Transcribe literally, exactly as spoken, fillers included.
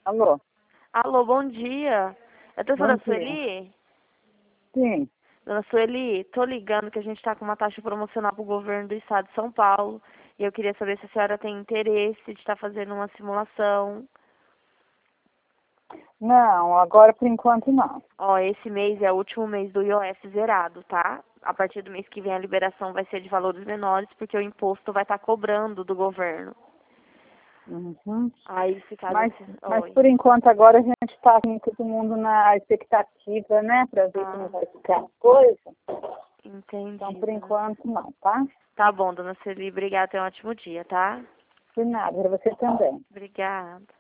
Alô? Alô, bom dia. É a Bom doutora dia. Sueli? Sim. Dona Sueli, tô ligando que a gente tá com uma taxa promocional pro governo do estado de São Paulo. E eu queria saber se a senhora tem interesse de estar fazendo uma simulação. Não, agora por enquanto não. Ó, esse mês é o último mês do I O F zerado, tá? A partir do mês que vem a liberação vai ser de valores menores, porque o imposto vai estar cobrando do governo. Uhum. Aí, se caso... Mas, mas Oi. por enquanto agora a gente está com todo mundo na expectativa, né? Para ver como Ah, vai ficar a coisa. Então entendi, por dona. enquanto não, tá? Tá bom, dona Sueli. Obrigada. Tenha um ótimo dia, tá? De nada, para você também. Obrigada.